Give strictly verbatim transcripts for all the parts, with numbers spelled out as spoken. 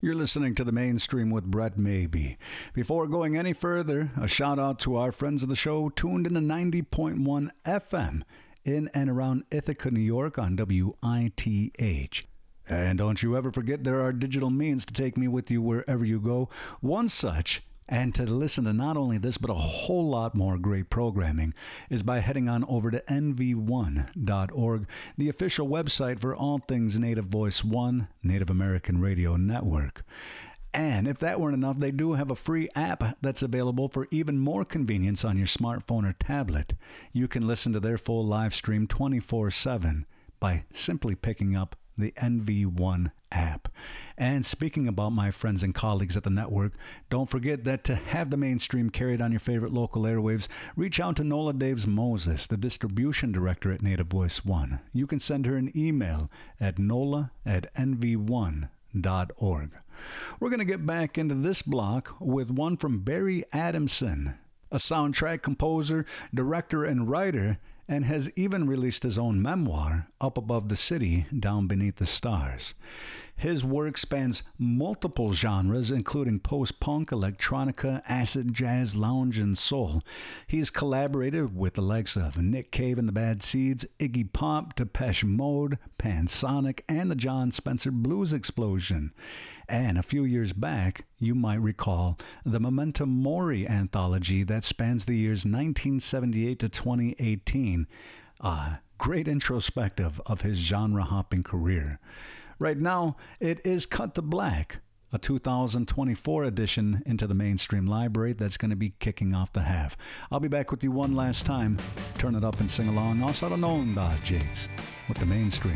You're listening to The Mainstream with Brett Maybe. Before going any further, a shout out to our friends of the show tuned in to ninety point one F M in and around Ithaca, New York on W I T H. And don't you ever forget there are digital means to take me with you wherever you go. One such, and to listen to not only this but a whole lot more great programming, is by heading on over to N V one dot org, the official website for all things Native Voice One, Native American Radio Network. And if that weren't enough, they do have a free app that's available for even more convenience on your smartphone or tablet. You can listen to their full live stream twenty-four seven by simply picking up the N V one app. And speaking about my friends and colleagues at the network, don't forget that to have the Mainstream carried on your favorite local airwaves, reach out to Nola Daves Moses, the distribution director at Native Voice One. You can send her an email at nola at N V one dot org. We're going to get back into this block with one from Barry Adamson, a soundtrack composer, director, and writer, and has even released his own memoir, Up Above the City, Down Beneath the Stars. His work spans multiple genres, including post-punk, electronica, acid jazz, lounge, and soul. He's collaborated with the likes of Nick Cave and the Bad Seeds, Iggy Pop, Depeche Mode, Pansonic, and the John Spencer Blues Explosion. And a few years back, you might recall the Memento Mori anthology that spans the years nineteen seventy-eight to twenty eighteen. A great introspective of his genre-hopping career. Right now, it is Cut to Black, a two thousand twenty-four edition into the Mainstream library that's going to be kicking off the half. I'll be back with you one last time. Turn it up and sing along. Also, the Nonda Jates with the Mainstream.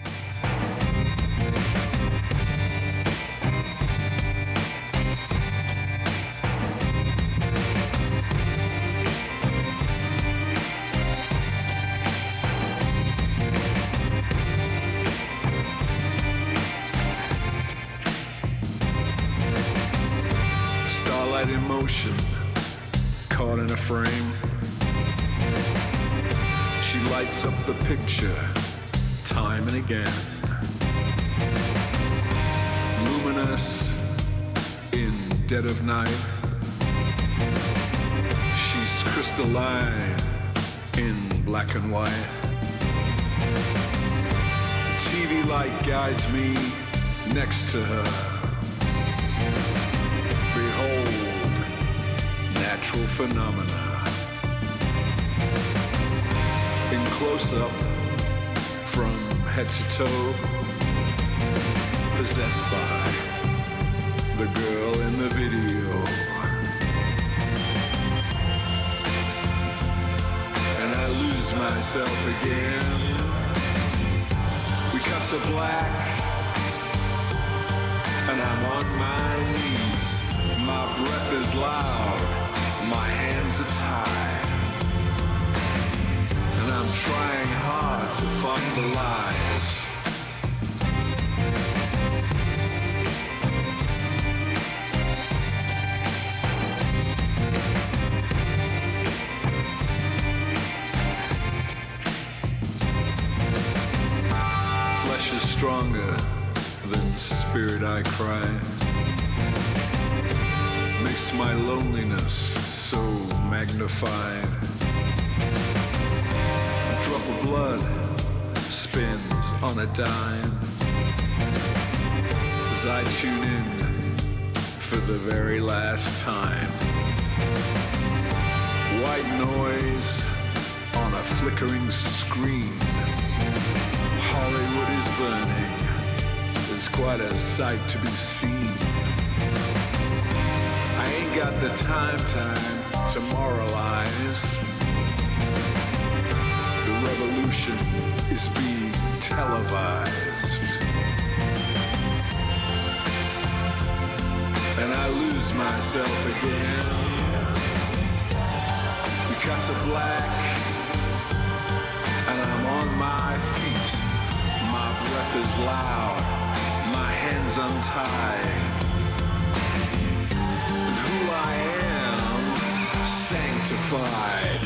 In motion, caught in a frame. She lights up the picture, time and again. Luminous in dead of night. She's crystalline in black and white. The T V light guides me next to her. Natural phenomena. In close-up, from head to toe, possessed by the girl in the video. And I lose myself again. We cut to black, and I'm on my knees. My breath is loud. My hands are tied, and I'm trying hard to find the lies. Flesh is stronger than spirit, I cry. Makes my loneliness so magnified. A drop of blood spins on a dime as I tune in for the very last time. White noise on a flickering screen. Hollywood is burning. It's quite a sight to be seen. I ain't got the time, time to moralize. The revolution is being televised. And I lose myself again. We cut to black, and I'm on my feet. My breath is loud, my hands untied. Who I am, sanctified.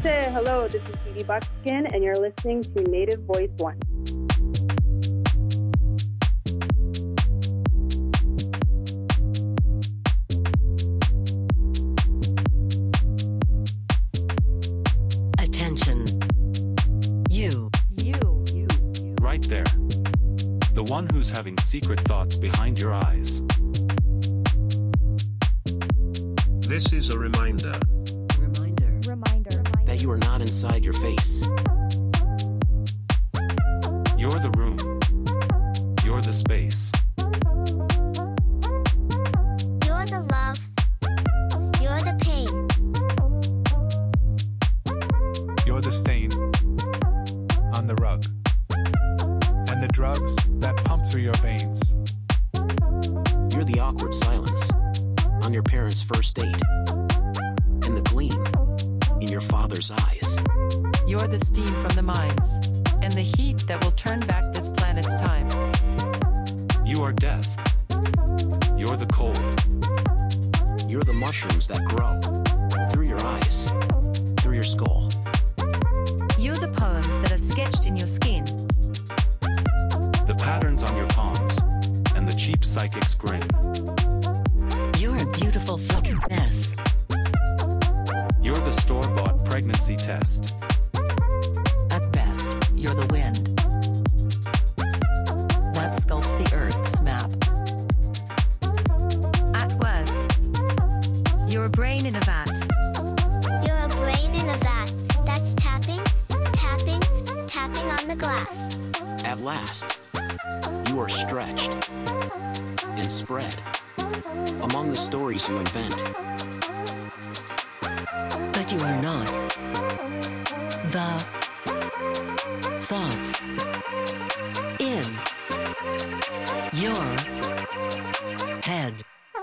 Say hello, this is Dee Dee Buckskin, and you're listening to Native Voice One. Attention. You. You. You. You. Right there. The one who's having secret thoughts behind your eyes. This is a reminder. Reminder. Reminder. That you are not inside your face. You're the room. You're the space. You're the love. You're the pain. You're the stain on the rug. And the drugs that pump through your veins. You're the awkward silence on your parents' first date. And the gleam in your father's eyes. You're the steam from the mines, and the heat that will turn back this planet's time. You are death. You're the cold. You're the mushrooms that grow through your eyes, through your skull. You're the poems that are sketched in your skin. The patterns on your palms, and the cheap psychic's grin. You're a beautiful fucking mess. You're the store-bought pregnancy test. At best, you're the wind that sculpts the Earth's map. At worst, you're a brain in a vat. You're a brain in a vat that's tapping, tapping, tapping on the glass. At last, you are stretched and spread among the stories you invent. But you are not the thoughts in your head.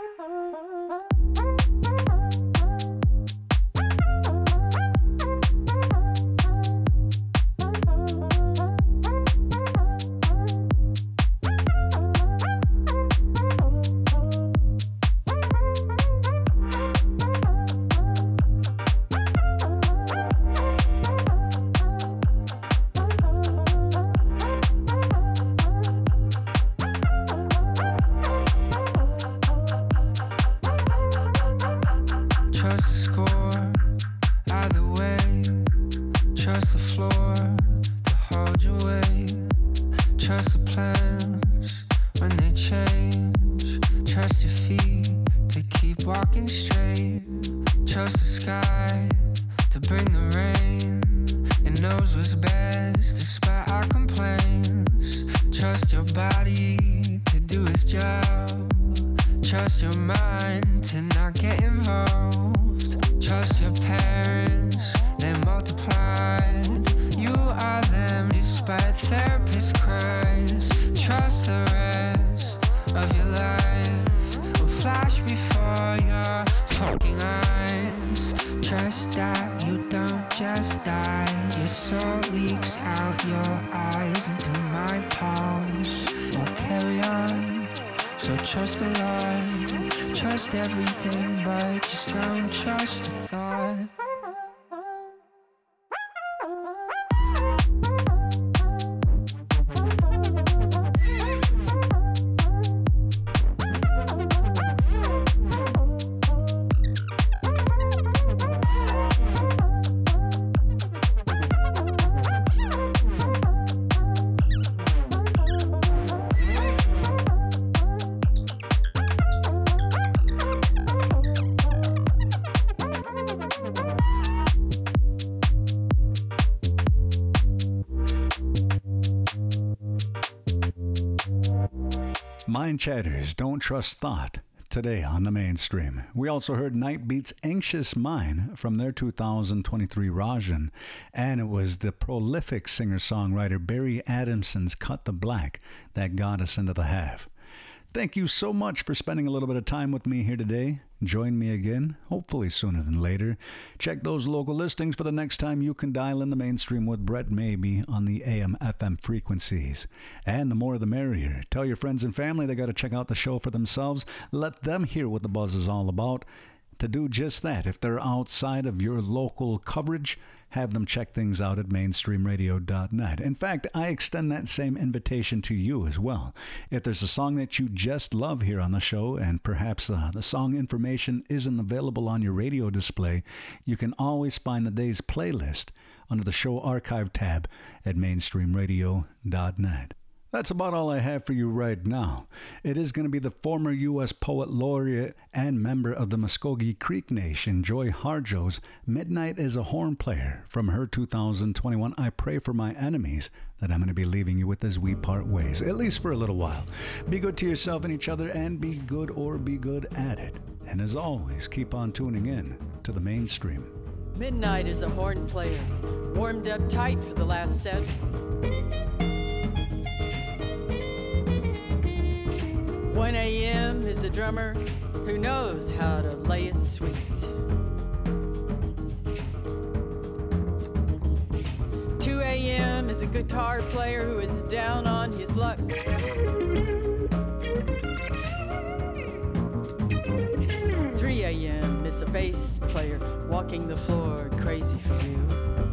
Trust the score, either way. Trust the floor to hold your weight. Trust the plans when they change. Trust your feet to keep walking straight. Trust the sky to bring the rain. It knows what's best despite our complaints. Trust your body to do its job. Trust your mind to not get involved. Trust your parents, they multiplied. You are them despite therapist cries. Trust the rest of your life will flash before your fucking eyes. Trust that you don't just die. Your soul leaks out your eyes into my palms. We'll carry on. So trust the Lord, trust everything, but just don't trust the thought. Mind Chatters, Don't Trust Thought, today on the mainstream. We also heard Nightbeat's Anxious Mind from their two thousand twenty-three Rajan, and it was the prolific singer-songwriter Barry Adamson's Cut the Black that got us into the half. Thank you so much for spending a little bit of time with me here today. Join me again, hopefully sooner than later. Check those local listings for the next time you can dial in the mainstream with Brett Maybe on the A M F M frequencies. And the more the merrier. Tell your friends and family they got to check out the show for themselves. Let them hear what the buzz is all about. To do just that, if they're outside of your local coverage, have them check things out at mainstream radio dot net. In fact, I extend that same invitation to you as well. If there's a song that you just love here on the show and perhaps uh, the song information isn't available on your radio display, you can always find the day's playlist under the show archive tab at mainstream radio dot net. That's about all I have for you right now. It is going to be the former U S Poet Laureate and member of the Muskogee Creek Nation, Joy Harjo's Midnight as a Horn Player from her two thousand twenty-one I Pray for My Enemies, that I'm going to be leaving you with as we part ways, at least for a little while. Be good to yourself and each other, and be good or be good at it. And as always, keep on tuning in to the mainstream. Midnight is a horn player, warmed up tight for the last set. one a.m. is a drummer who knows how to lay it sweet. two a.m. is a guitar player who is down on his luck. three a.m. is a bass player walking the floor crazy for you.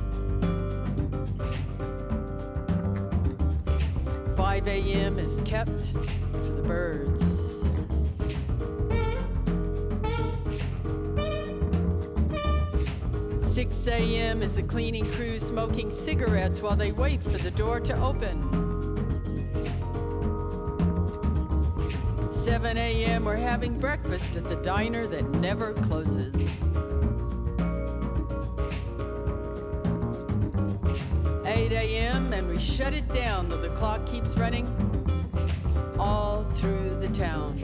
five a.m. is kept for the birds. six a.m. is a cleaning crew smoking cigarettes while they wait for the door to open. seven a.m. we're having breakfast at the diner that never closes. eight a.m. and we shut it down though the clock keeps running all through the town.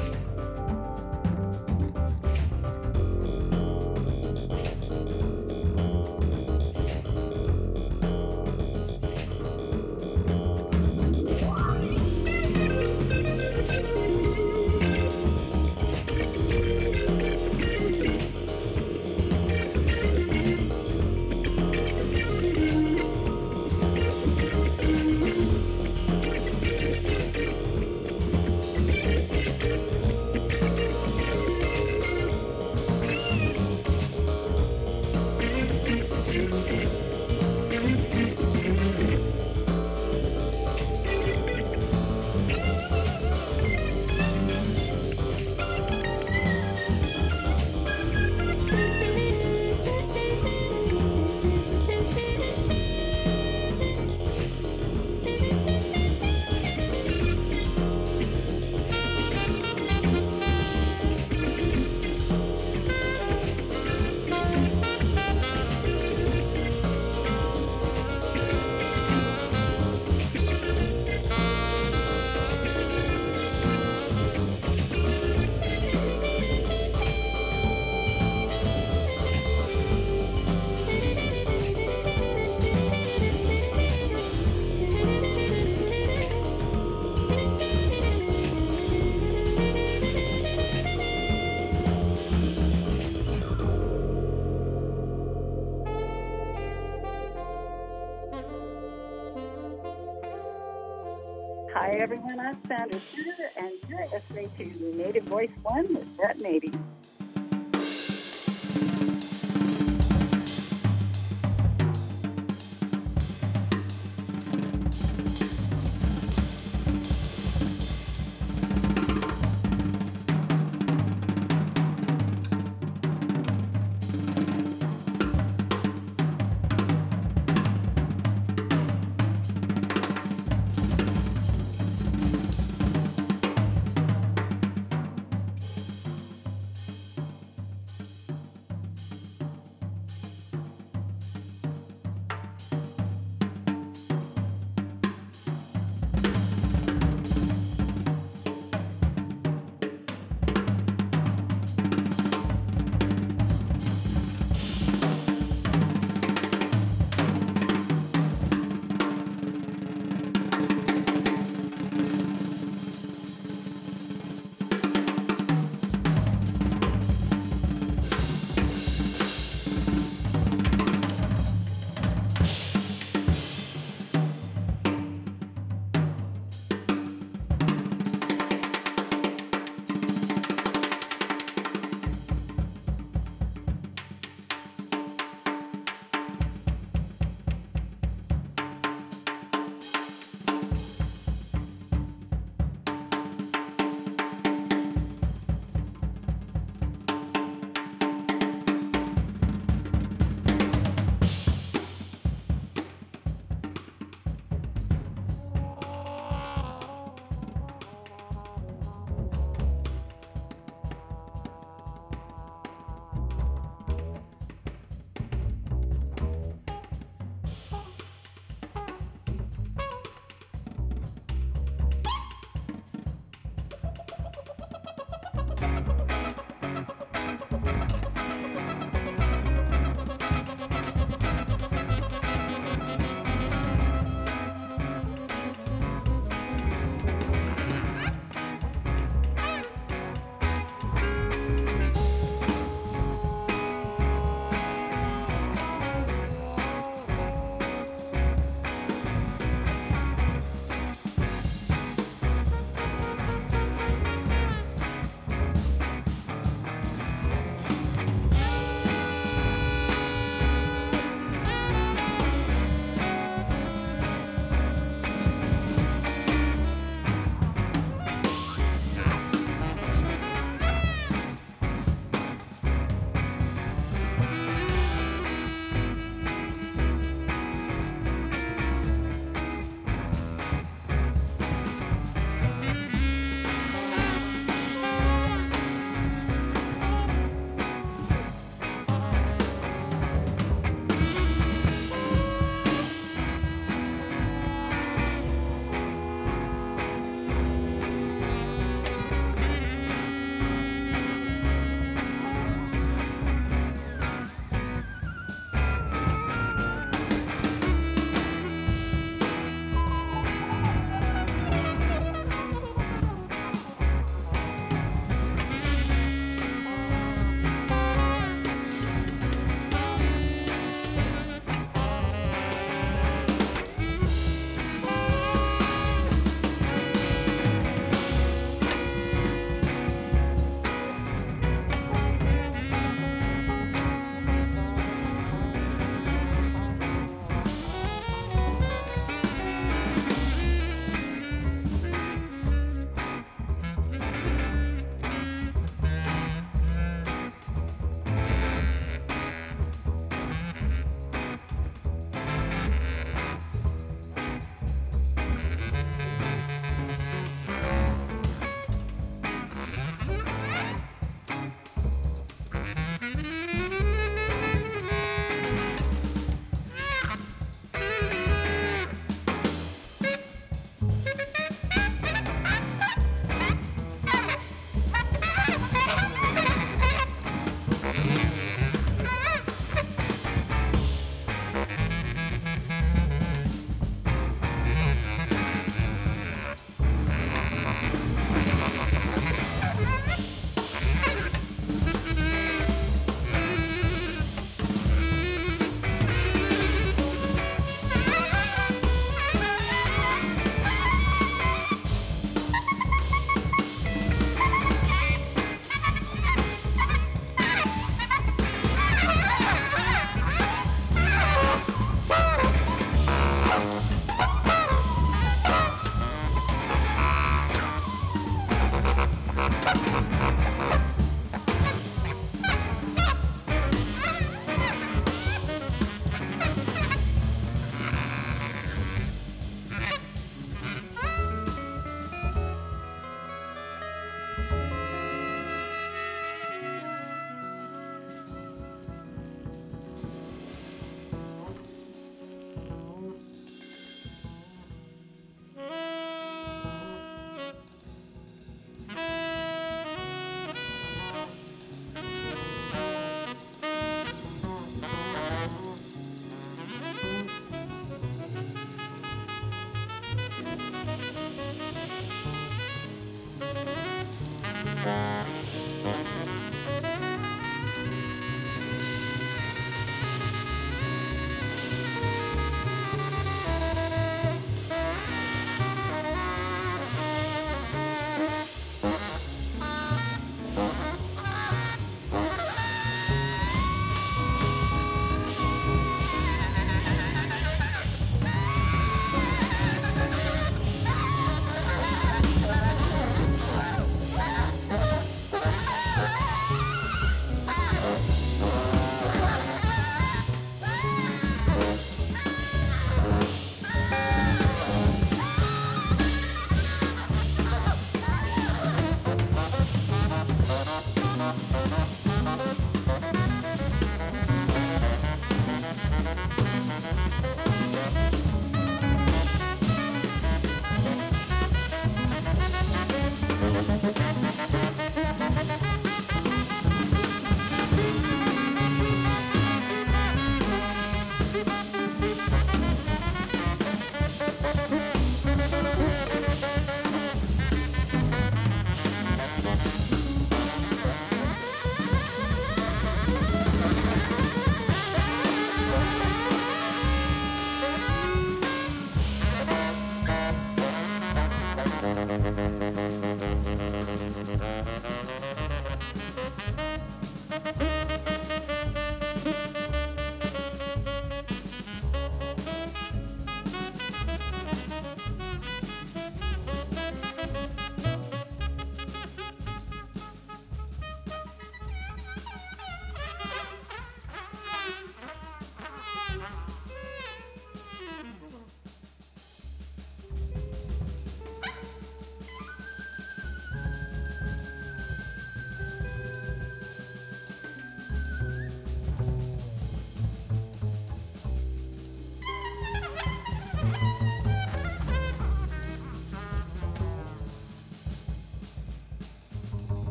Hi everyone, I'm Sandra Suter, and you're listening to Native Voice One with Brett Mabey.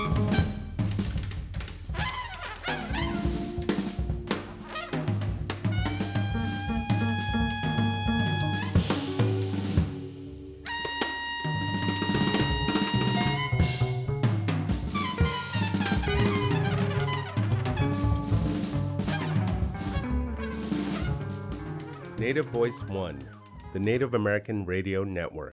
Native Voice One, the Native American Radio Network.